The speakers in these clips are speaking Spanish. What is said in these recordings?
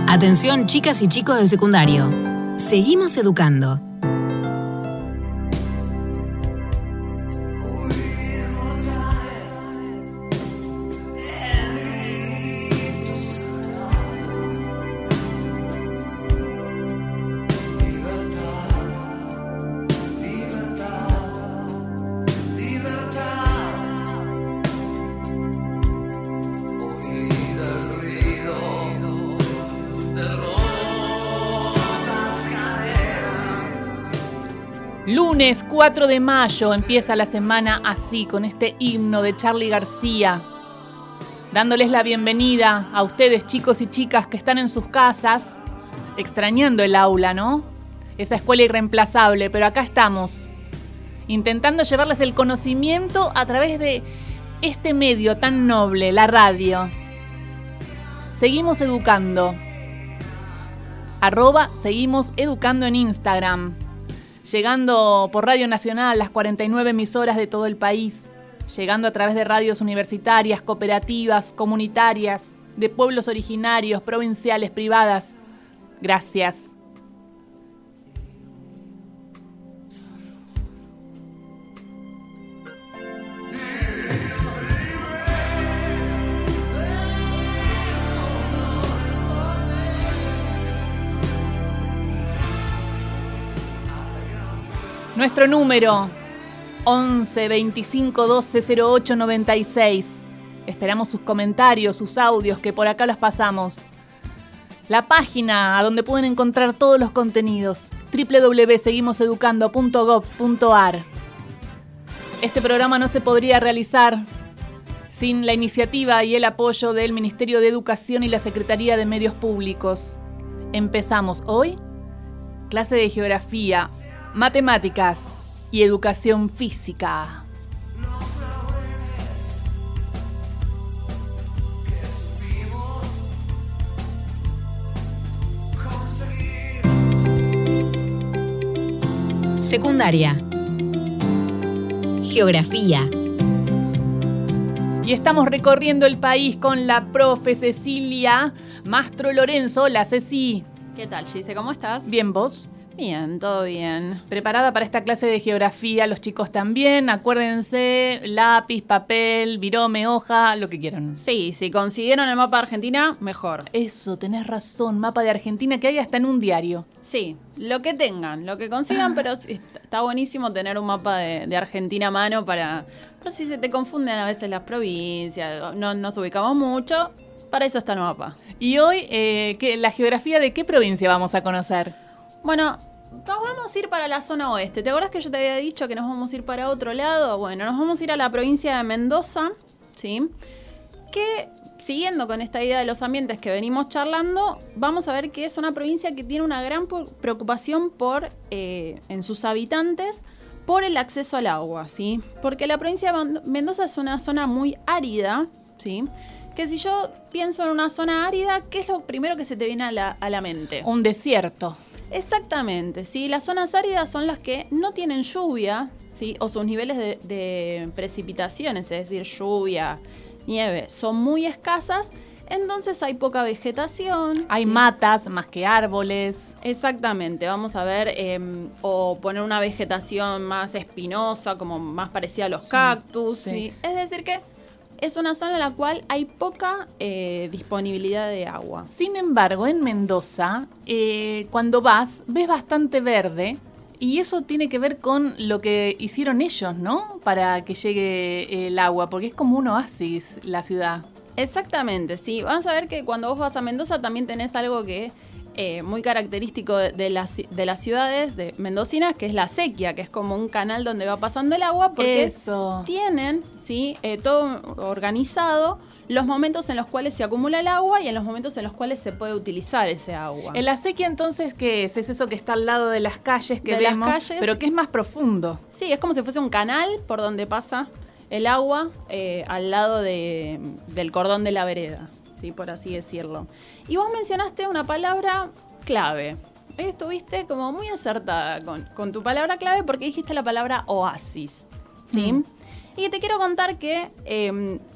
Atención, chicas y chicos del secundario. Seguimos educando. Lunes 4 de mayo empieza la semana así, con este himno de Charly García, dándoles la bienvenida a ustedes, chicos y chicas que están en sus casas, extrañando el aula, ¿no? Esa escuela irreemplazable, pero acá estamos, intentando llevarles el conocimiento a través de este medio tan noble, la radio. Seguimos educando. @seguimos educando en Instagram. Llegando por Radio Nacional, las 49 emisoras de todo el país. Llegando a través de radios universitarias, cooperativas, comunitarias, de pueblos originarios, provinciales, privadas. Gracias. Nuestro número 11 25 12 08 96. Esperamos sus comentarios, sus audios, que por acá los pasamos. La página a donde pueden encontrar todos los contenidos, www.seguimoseducando.gov.ar. Este programa no se podría realizar sin la iniciativa y el apoyo del Ministerio de Educación y la Secretaría de Medios Públicos. Empezamos hoy clase de geografía, matemáticas y educación física. Secundaria. Geografía. Y estamos recorriendo el país con la profe Cecilia Mastro Lorenzo. Hola, Ceci. ¿Qué tal, Gise? ¿Cómo estás? Bien, ¿vos? Bien, todo bien. ¿Preparada para esta clase de geografía? Los chicos también. Acuérdense, lápiz, papel, virome, hoja, lo que quieran. Sí, si consiguieron el mapa de Argentina, mejor. Eso, tenés razón. Mapa de Argentina que hay hasta en un diario. Sí, lo que tengan, lo que consigan, pero está buenísimo tener un mapa de Argentina a mano para si se te confunden a veces las provincias, no nos ubicamos mucho, para eso está el mapa. Y hoy, ¿la geografía de qué provincia vamos a conocer? Bueno, nos vamos a ir para la zona oeste. ¿Te acuerdas que yo te había dicho que nos vamos a ir para otro lado? Bueno, nos vamos a ir a la provincia de Mendoza, ¿sí? Que, siguiendo con esta idea de los ambientes que venimos charlando, vamos a ver que es una provincia que tiene una gran preocupación en sus habitantes por el acceso al agua, ¿sí? Porque la provincia de Mendoza es una zona muy árida, ¿sí? Que si yo pienso en una zona árida, ¿qué es lo primero que se te viene a la mente? Un desierto. Exactamente, ¿sí? Las zonas áridas son las que no tienen lluvia, ¿sí? O sus niveles de precipitaciones, es decir, lluvia, nieve, son muy escasas, entonces hay poca vegetación. Hay ¿sí? matas más que árboles. Exactamente, vamos a ver, o poner una vegetación más espinosa, como más parecida a los cactus, sí. ¿sí? Es decir que es una zona en la cual hay poca disponibilidad de agua. Sin embargo, en Mendoza, cuando ves bastante verde, y eso tiene que ver con lo que hicieron ellos, ¿no? Para que llegue el agua, porque es como un oasis la ciudad. Exactamente, sí. Vamos a ver que cuando vos vas a Mendoza también tenés algo que muy característico de las ciudades mendocinas, que es la sequía, que es como un canal donde va pasando el agua, porque tienen, ¿sí? Todo organizado, los momentos en los cuales se acumula el agua y en los momentos en los cuales se puede utilizar ese agua. ¿En la sequía entonces qué es? Es eso que está al lado de las calles que vemos, las calles, pero que es más profundo. Sí, es como si fuese un canal por donde pasa el agua al lado del cordón de la vereda, ¿sí? Por así decirlo. Y vos mencionaste una palabra clave. Hoy estuviste como muy acertada con tu palabra clave porque dijiste la palabra oasis, ¿sí? Y te quiero contar que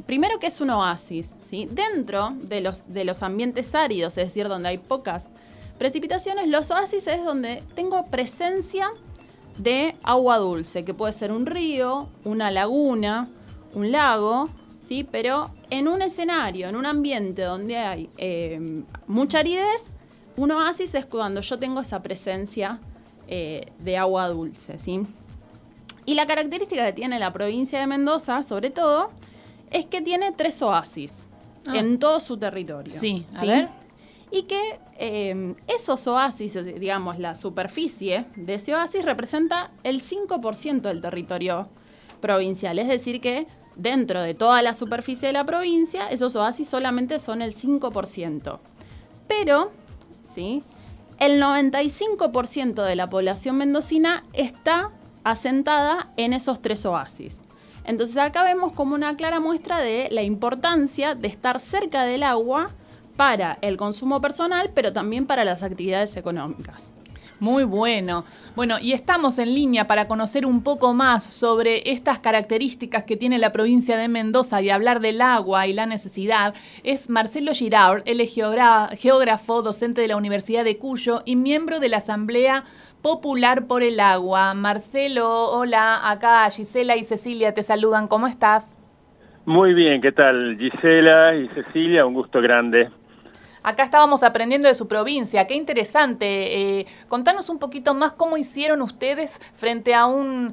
primero, ¿qué es un oasis? ¿Sí? Dentro de los ambientes áridos, es decir, donde hay pocas precipitaciones, los oasis es donde tengo presencia de agua dulce, que puede ser un río, una laguna, un lago, ¿sí? Pero en un escenario, en un ambiente donde hay mucha aridez, un oasis es cuando yo tengo esa presencia de agua dulce, ¿sí? Y la característica que tiene la provincia de Mendoza, sobre todo, es que tiene 3 oasis en todo su territorio. Sí, a ver. Y que esos oasis, digamos, la superficie de ese oasis representa el 5% del territorio provincial. Es decir que dentro de toda la superficie de la provincia, esos oasis solamente son el 5%. Pero, ¿sí?, el 95% de la población mendocina está asentada en esos 3 oasis. Entonces acá vemos como una clara muestra de la importancia de estar cerca del agua para el consumo personal, pero también para las actividades económicas. Muy bueno. Bueno, y estamos en línea para conocer un poco más sobre estas características que tiene la provincia de Mendoza y hablar del agua y la necesidad. Es Marcelo Giraud, él es geógrafo, docente de la Universidad de Cuyo y miembro de la Asamblea Popular por el Agua. Marcelo, hola, acá Gisela y Cecilia te saludan. ¿Cómo estás? Muy bien, ¿qué tal? Gisela y Cecilia, un gusto grande. Acá estábamos aprendiendo de su provincia, qué interesante. Contanos un poquito más cómo hicieron ustedes frente a un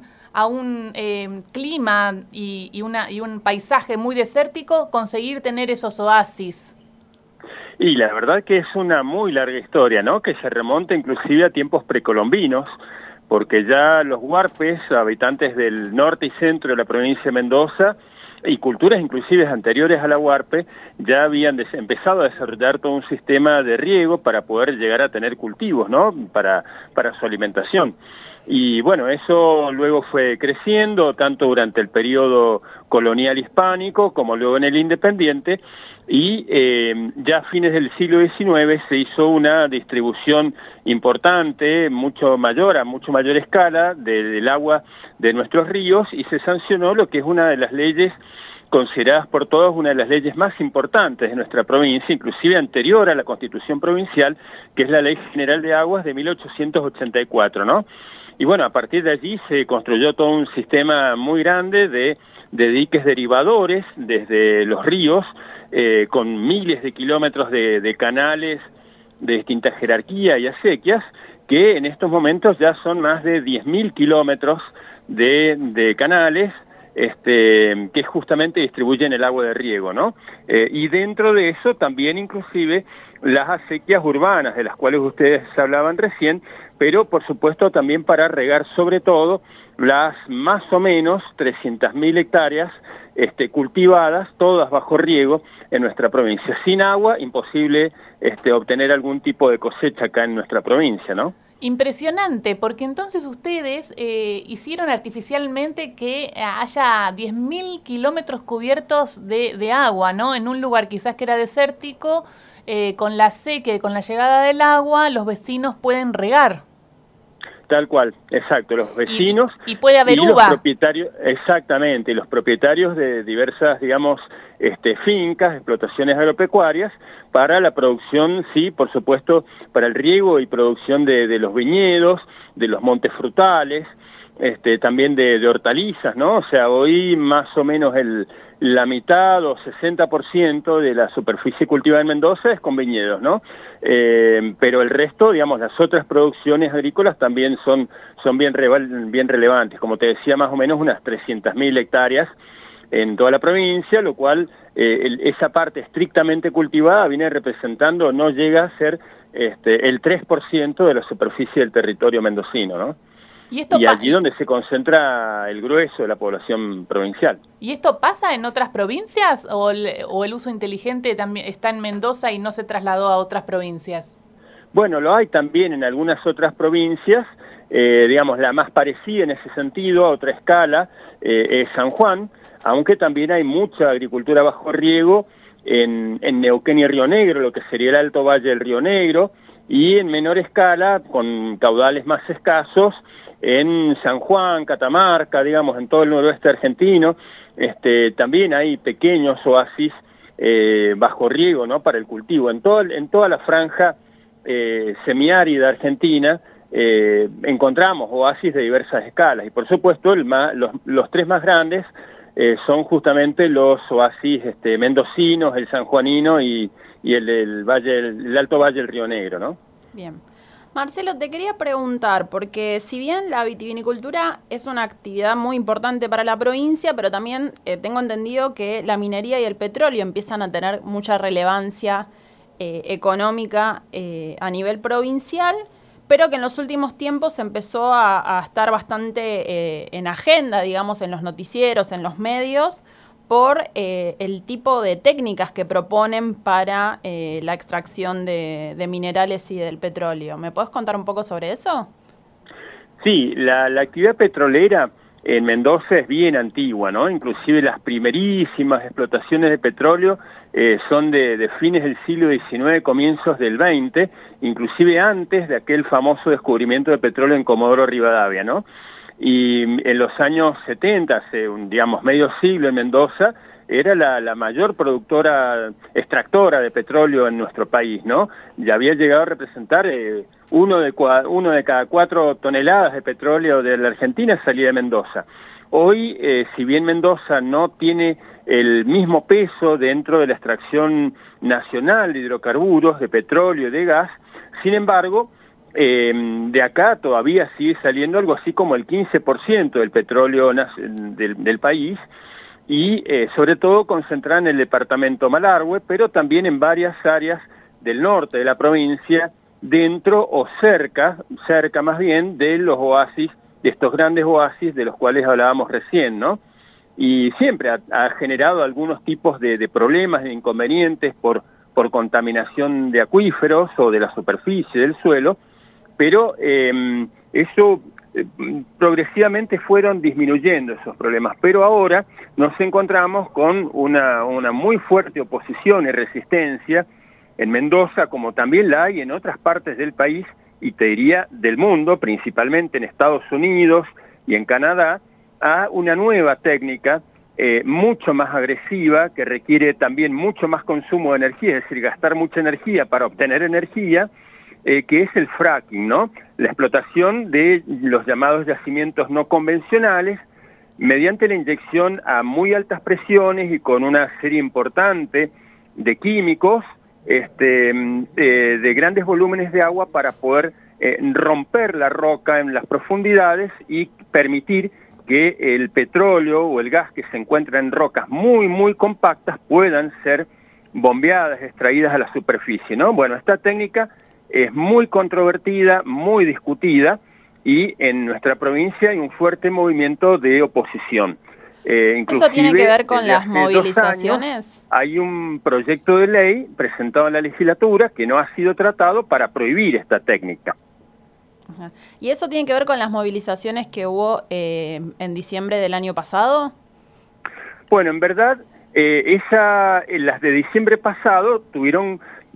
clima y un paisaje muy desértico, conseguir tener esos oasis. Y la verdad que es una muy larga historia, ¿no? Que se remonta inclusive a tiempos precolombinos, porque ya los huarpes, habitantes del norte y centro de la provincia de Mendoza, y culturas inclusive anteriores a la huarpe, ya habían empezado a desarrollar todo un sistema de riego para poder llegar a tener cultivos, ¿no? Para su alimentación. Y bueno, eso luego fue creciendo, tanto durante el periodo colonial hispánico como luego en el independiente, y ya a fines del siglo XIX se hizo una distribución importante, mucho mayor, a mucho mayor escala, del agua de nuestros ríos, y se sancionó lo que es una de las leyes consideradas por todos una de las leyes más importantes de nuestra provincia, inclusive anterior a la Constitución Provincial, que es la Ley General de Aguas de 1884, ¿no? Y bueno, a partir de allí se construyó todo un sistema muy grande de diques derivadores desde los ríos, con miles de kilómetros de canales de distinta jerarquía y acequias, que en estos momentos ya son más de 10.000 kilómetros de canales, que justamente distribuyen el agua de riego, ¿no? Y dentro de eso también inclusive las acequias urbanas, de las cuales ustedes hablaban recién, pero por supuesto también para regar sobre todo las más o menos 300.000 hectáreas cultivadas, todas bajo riego en nuestra provincia. Sin agua, imposible obtener algún tipo de cosecha acá en nuestra provincia, ¿no? Impresionante, porque entonces ustedes hicieron artificialmente que haya 10.000 kilómetros cubiertos de agua, ¿no? En un lugar quizás que era desértico, con la sequía y con la llegada del agua, los vecinos pueden regar. Tal cual, exacto, los vecinos y puede haber y uva. Los propietarios, exactamente, los propietarios de diversas, digamos, fincas, explotaciones agropecuarias, para la producción, sí, por supuesto, para el riego y producción de los viñedos, de los montes frutales, también de hortalizas, ¿no? O sea, hoy más o menos la mitad o 60% de la superficie cultivada en Mendoza es con viñedos, ¿no? Pero el resto, digamos, las otras producciones agrícolas también son bien relevantes. Como te decía, más o menos unas 300.000 hectáreas en toda la provincia, lo cual esa parte estrictamente cultivada viene representando, no llega a ser el 3% de la superficie del territorio mendocino, ¿no? Y allí donde se concentra el grueso de la población provincial. ¿Y esto pasa en otras provincias o el uso inteligente también está en Mendoza y no se trasladó a otras provincias? Bueno, lo hay también en algunas otras provincias, digamos la más parecida en ese sentido, a otra escala, es San Juan, aunque también hay mucha agricultura bajo riego en Neuquén y Río Negro, lo que sería el Alto Valle del Río Negro, y en menor escala, con caudales más escasos, en San Juan, Catamarca, digamos, en todo el noroeste argentino, también hay pequeños oasis bajo riego, ¿no?, para el cultivo. En toda la franja semiárida argentina encontramos oasis de diversas escalas, y por supuesto los tres más grandes son justamente los oasis mendocinos, el sanjuanino y el Alto Valle del Río Negro, ¿no? Bien. Marcelo, te quería preguntar, porque si bien la vitivinicultura es una actividad muy importante para la provincia, pero también tengo entendido que la minería y el petróleo empiezan a tener mucha relevancia económica a nivel provincial, pero que en los últimos tiempos empezó a estar bastante en agenda, digamos, en los noticieros, en los medios, por el tipo de técnicas que proponen para la extracción de minerales y del petróleo. ¿Me podés contar un poco sobre eso? Sí, la actividad petrolera en Mendoza es bien antigua, ¿no? Inclusive las primerísimas explotaciones de petróleo son de fines del siglo XIX, comienzos del XX, inclusive antes de aquel famoso descubrimiento de petróleo en Comodoro Rivadavia, ¿no? Y en los años 70, hace medio siglo, en Mendoza era la mayor extractora de petróleo en nuestro país, ¿no? Ya había llegado a representar uno de cada 4 toneladas de petróleo de la Argentina salía de Mendoza. Hoy, si bien Mendoza no tiene el mismo peso dentro de la extracción nacional de hidrocarburos, de petróleo y de gas, sin embargo, de acá todavía sigue saliendo algo así como el 15% del petróleo del país, y sobre todo concentrada en el departamento Malargüe, pero también en varias áreas del norte de la provincia, dentro o cerca más bien de los oasis, de estos grandes oasis de los cuales hablábamos recién, ¿no? Y siempre ha generado algunos tipos de problemas, de inconvenientes por contaminación de acuíferos o de la superficie del suelo, pero eso progresivamente fueron disminuyendo esos problemas, pero ahora nos encontramos con una muy fuerte oposición y resistencia en Mendoza, como también la hay en otras partes del país, y te diría del mundo, principalmente en Estados Unidos y en Canadá, a una nueva técnica mucho más agresiva, que requiere también mucho más consumo de energía, es decir, gastar mucha energía para obtener energía, que es el fracking, ¿no? La explotación de los llamados yacimientos no convencionales mediante la inyección a muy altas presiones y con una serie importante de químicos, de grandes volúmenes de agua para poder romper la roca en las profundidades y permitir que el petróleo o el gas que se encuentra en rocas muy, muy compactas puedan ser bombeadas, extraídas a la superficie, ¿no? Bueno, esta técnica es muy controvertida, muy discutida, y en nuestra provincia hay un fuerte movimiento de oposición. ¿Eso tiene que ver con las movilizaciones? Hay un proyecto de ley presentado en la legislatura que no ha sido tratado para prohibir esta técnica. Ajá. ¿Y eso tiene que ver con las movilizaciones que hubo en diciembre del año pasado? Bueno, en verdad, las de diciembre pasado tuvieron,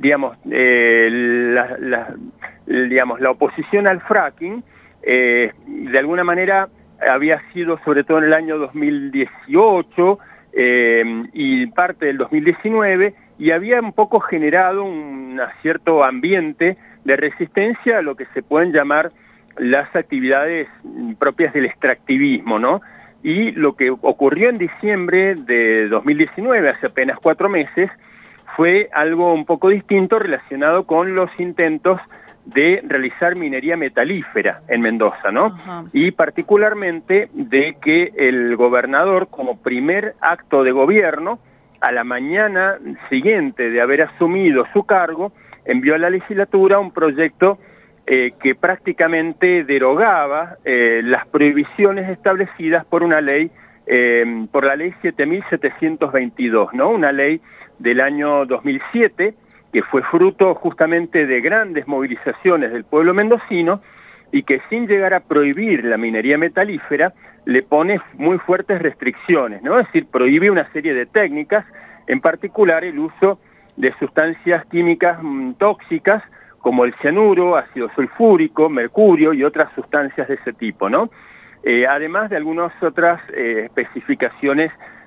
la oposición al fracking, de alguna manera había sido sobre todo en el año 2018 y parte del 2019, y había un poco generado un cierto ambiente de resistencia a lo que se pueden llamar las actividades propias del extractivismo, ¿no? Y lo que ocurrió en diciembre de 2019, hace apenas 4 meses, fue algo un poco distinto relacionado con los intentos de realizar minería metalífera en Mendoza, ¿no? Ajá. Y particularmente de que el gobernador, como primer acto de gobierno, a la mañana siguiente de haber asumido su cargo, envió a la legislatura un proyecto que prácticamente derogaba las prohibiciones establecidas por una ley, por la ley 7.722, ¿no? Una ley del año 2007, que fue fruto justamente de grandes movilizaciones del pueblo mendocino, y que sin llegar a prohibir la minería metalífera, le pone muy fuertes restricciones, ¿no? Es decir, prohíbe una serie de técnicas, en particular el uso de sustancias químicas tóxicas, como el cianuro, ácido sulfúrico, mercurio y otras sustancias de ese tipo, ¿no? Además de algunas otras especificaciones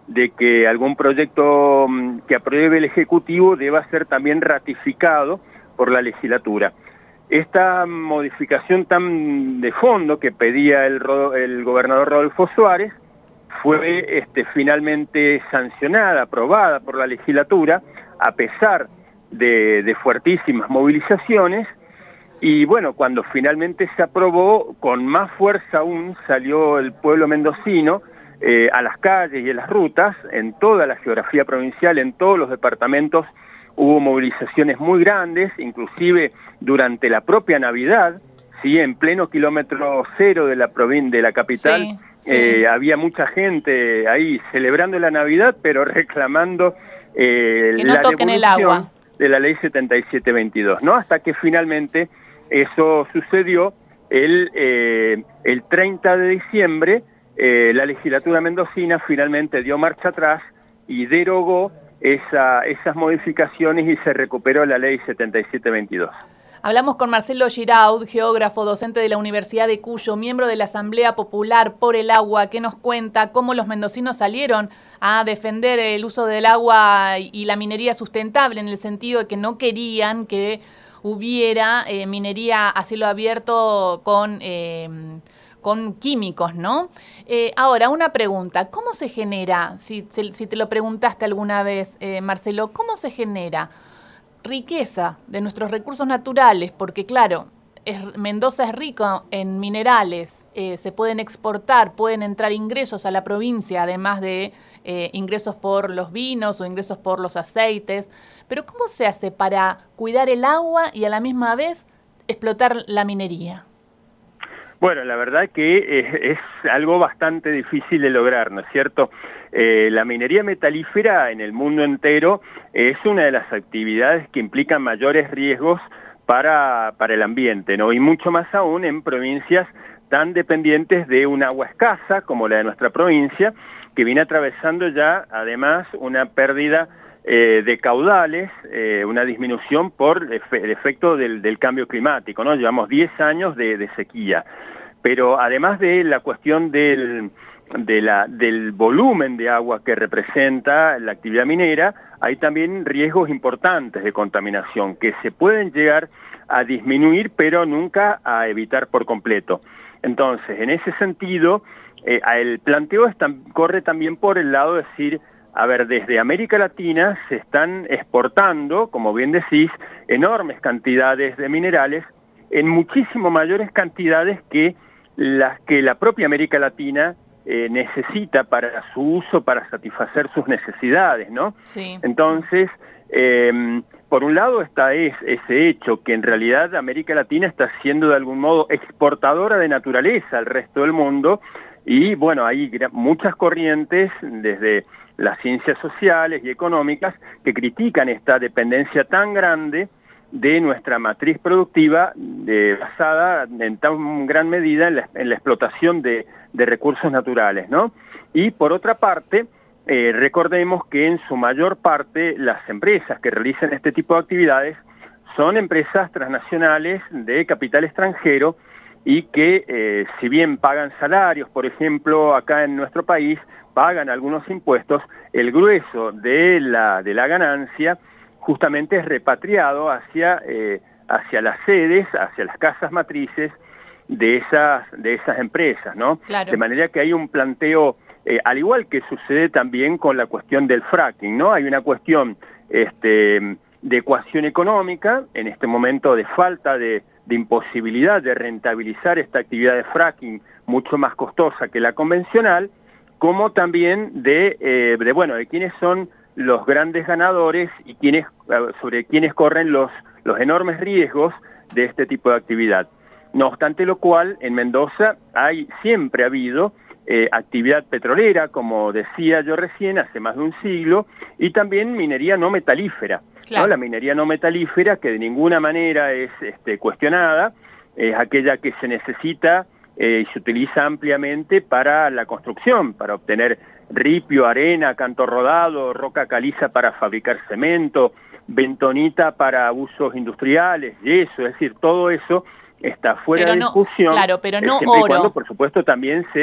de que algún proyecto que apruebe el Ejecutivo deba ser también ratificado por la legislatura. Esta modificación tan de fondo que pedía el gobernador Rodolfo Suárez fue finalmente sancionada, aprobada por la legislatura, a pesar de fuertísimas movilizaciones, y bueno, cuando finalmente se aprobó, con más fuerza aún salió el pueblo mendocino a las calles y a las rutas, en toda la geografía provincial, en todos los departamentos hubo movilizaciones muy grandes, inclusive durante la propia Navidad, ¿sí? En pleno kilómetro cero de la capital, sí, sí. Había mucha gente ahí celebrando la Navidad, pero reclamando que no la toquen el agua de la ley 7722, ¿no? Hasta que finalmente eso sucedió el 30 de diciembre, la legislatura mendocina finalmente dio marcha atrás y derogó esas modificaciones y se recuperó la ley 7722. Hablamos con Marcelo Giraud, geógrafo, docente de la Universidad de Cuyo, miembro de la Asamblea Popular por el Agua, que nos cuenta cómo los mendocinos salieron a defender el uso del agua y la minería sustentable, en el sentido de que no querían que hubiera minería a cielo abierto con químicos, ¿no? Ahora, una pregunta, ¿cómo se genera, si te lo preguntaste alguna vez, Marcelo, cómo se genera riqueza de nuestros recursos naturales? Porque claro, Mendoza es rico en minerales, se pueden exportar, pueden entrar ingresos a la provincia, además de ingresos por los vinos o ingresos por los aceites, pero ¿cómo se hace para cuidar el agua y a la misma vez explotar la minería? Bueno, la verdad que es algo bastante difícil de lograr, ¿no es cierto? La minería metalífera en el mundo entero es una de las actividades que implican mayores riesgos para el ambiente, ¿no? Y mucho más aún en provincias tan dependientes de un agua escasa como la de nuestra provincia, que viene atravesando ya además una pérdida de caudales, una disminución por el efecto del cambio climático, ¿no? Llevamos 10 años de sequía, pero además de la cuestión del volumen de agua que representa la actividad minera, hay también riesgos importantes de contaminación que se pueden llegar a disminuir, pero nunca a evitar por completo. Entonces, en ese sentido, el planteo corre también por el lado de decir, a ver, desde América Latina se están exportando, como bien decís, enormes cantidades de minerales, en muchísimo mayores cantidades que las que la propia América Latina necesita para su uso, para satisfacer sus necesidades, ¿no? Sí. Entonces, por un lado está ese hecho, que en realidad América Latina está siendo de algún modo exportadora de naturaleza al resto del mundo, y bueno, hay muchas corrientes desde las ciencias sociales y económicas que critican esta dependencia tan grande de nuestra matriz productiva basada en tan gran medida en la explotación de recursos naturales, ¿no? Y por otra parte, recordemos que en su mayor parte las empresas que realizan este tipo de actividades son empresas transnacionales de capital extranjero y que si bien pagan salarios, por ejemplo, acá en nuestro país, pagan algunos impuestos, el grueso de la ganancia justamente es repatriado hacia las sedes, hacia las casas matrices de esas empresas, ¿no? Claro. De manera que hay un planteo, al igual que sucede también con la cuestión del fracking, ¿no? Hay una cuestión de ecuación económica, en este momento de falta de imposibilidad de rentabilizar esta actividad de fracking mucho más costosa que la convencional, como también de quiénes son los grandes ganadores y sobre quiénes corren los enormes riesgos de este tipo de actividad. No obstante lo cual, en Mendoza siempre ha habido actividad petrolera, como decía yo recién, hace más de un siglo, y también minería no metalífera. Claro. ¿No? La minería no metalífera, que de ninguna manera es cuestionada, es aquella que se necesita y se utiliza ampliamente para la construcción, para obtener ripio, arena, canto rodado, roca caliza para fabricar cemento, bentonita para usos industriales, yeso, es decir, todo eso está fuera de discusión. Claro, pero no siempre oro. y cuando, por supuesto, también se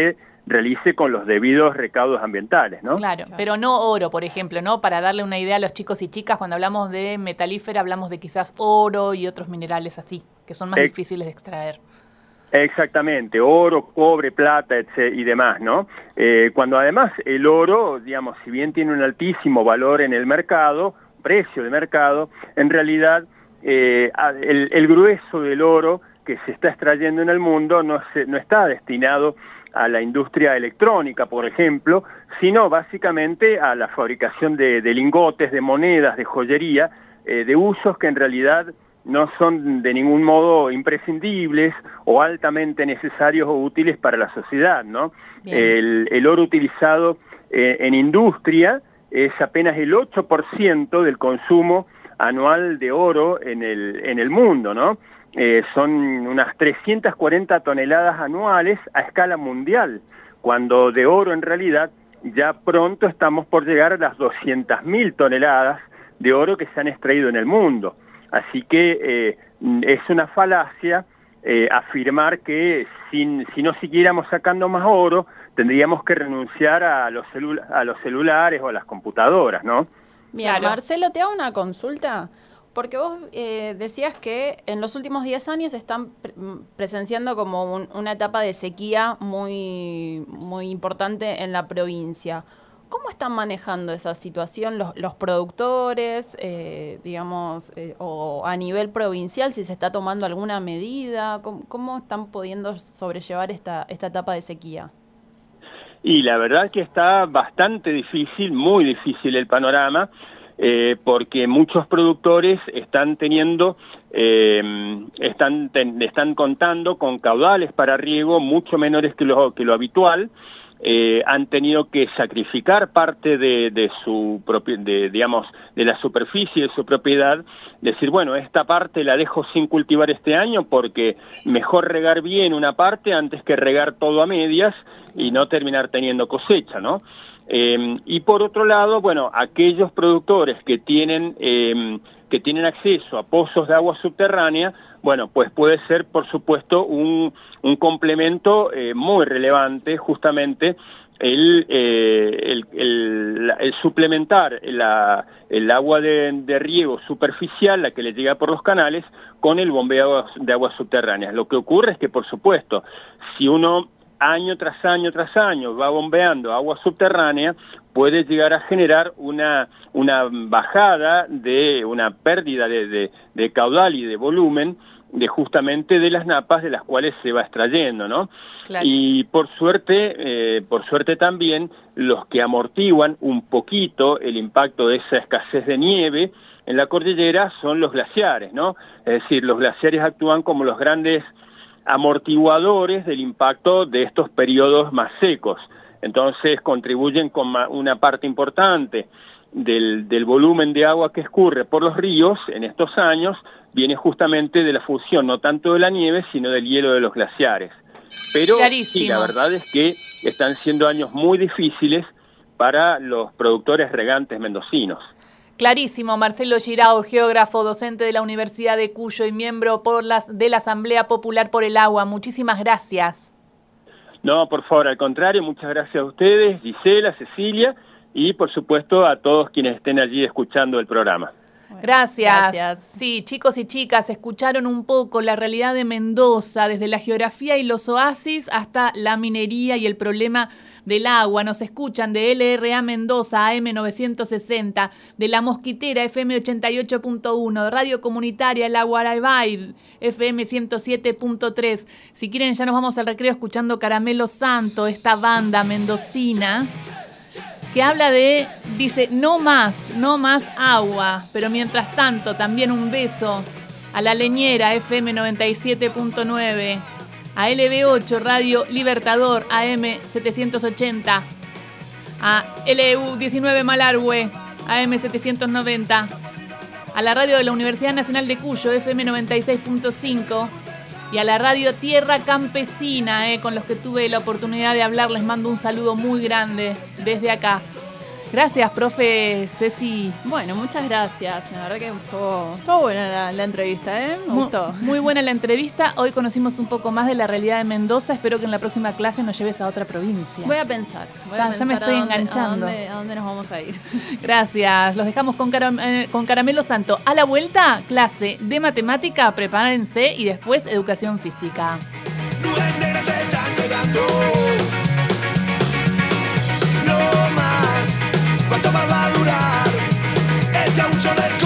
realice con los debidos recaudos ambientales, ¿no? Claro, pero no oro, por ejemplo, ¿no? Para darle una idea a los chicos y chicas, cuando hablamos de metalífera hablamos de quizás oro y otros minerales así, que son más difíciles de extraer. Exactamente, oro, cobre, plata, y demás, ¿no? Cuando además el oro, digamos, si bien tiene un altísimo valor en el mercado, precio de mercado, en realidad el grueso del oro que se está extrayendo en el mundo no está destinado a la industria electrónica, por ejemplo, sino básicamente a la fabricación de lingotes, de monedas, de joyería, de usos que en realidad no son de ningún modo imprescindibles o altamente necesarios o útiles para la sociedad, ¿no? El oro utilizado en industria es apenas el 8% del consumo anual de oro en el mundo, ¿no? Son unas 340 toneladas anuales a escala mundial, cuando de oro en realidad ya pronto estamos por llegar a las 200.000 toneladas de oro que se han extraído en el mundo. Así que es una falacia afirmar que si no siguiéramos sacando más oro, tendríamos que renunciar a los celulares o a las computadoras, ¿no? Bien, claro. Marcelo, te hago una consulta, porque vos decías que en los últimos 10 años están presenciando como una etapa de sequía muy, muy importante en la provincia. ¿Cómo están manejando esa situación los productores, digamos, o a nivel provincial, si se está tomando alguna medida? ¿Cómo están pudiendo sobrellevar esta etapa de sequía? Y la verdad que está bastante difícil, muy difícil el panorama, porque muchos productores están teniendo, están contando con caudales para riego mucho menores que lo habitual. Han tenido que sacrificar parte de la superficie de su propiedad, decir, bueno, esta parte la dejo sin cultivar este año porque mejor regar bien una parte antes que regar todo a medias y no terminar teniendo cosecha, ¿no? Y por otro lado, bueno, aquellos productores que tienen acceso a pozos de agua subterránea, bueno, pues puede ser, por supuesto, un complemento muy relevante, justamente, el suplementar el agua de riego superficial, la que le llega por los canales, con el bombeo de aguas subterráneas. Lo que ocurre es que, por supuesto, si uno año tras año tras año va bombeando agua subterránea, puede llegar a generar una bajada, una pérdida de caudal y de volumen justamente de las napas de las cuales se va extrayendo, ¿no? Claro. Y por suerte también los que amortiguan un poquito el impacto de esa escasez de nieve en la cordillera son los glaciares, ¿no? Es decir, los glaciares actúan como los grandes amortiguadores del impacto de estos periodos más secos. Entonces contribuyen con una parte importante del volumen de agua que escurre por los ríos en estos años, viene justamente de la fusión, no tanto de la nieve, sino del hielo de los glaciares. Pero sí, la verdad es que están siendo años muy difíciles para los productores regantes mendocinos. Clarísimo, Marcelo Giraud, geógrafo, docente de la Universidad de Cuyo y miembro de la Asamblea Popular por el Agua. Muchísimas gracias. No, por favor, al contrario, muchas gracias a ustedes, Gisela, Cecilia, y por supuesto a todos quienes estén allí escuchando el programa. Gracias. Sí, chicos y chicas, escucharon un poco la realidad de Mendoza, desde la geografía y los oasis hasta la minería y el problema del agua. Nos escuchan de LRA Mendoza, AM 960, de La Mosquitera, FM 88.1, de Radio Comunitaria La Guarabay, FM 107.3. Si quieren, ya nos vamos al recreo escuchando Caramelo Santo, esta banda mendocina, que habla dice, no más agua, pero mientras tanto también un beso a La Leñera, FM 97.9, a LB8, Radio Libertador, AM 780, a LU 19 Malargüe, AM 790, a la radio de la Universidad Nacional de Cuyo, FM 96.5, y a la radio Tierra Campesina, con los que tuve la oportunidad de hablar. Les mando un saludo muy grande desde acá. Gracias, profe Ceci. Bueno, muchas gracias. La verdad que estuvo buena la entrevista, ¿eh? Me gustó. Muy buena la entrevista. Hoy conocimos un poco más de la realidad de Mendoza. Espero que en la próxima clase nos lleves a otra provincia. Voy a pensar. Ya me estoy enganchando. ¿A dónde nos vamos a ir? Gracias. Los dejamos con Caramelo Santo. A la vuelta, clase de matemática. Prepárense y después educación física. Nubes negras se están llegando. No más. ¿Cuánto más va a durar este abuso del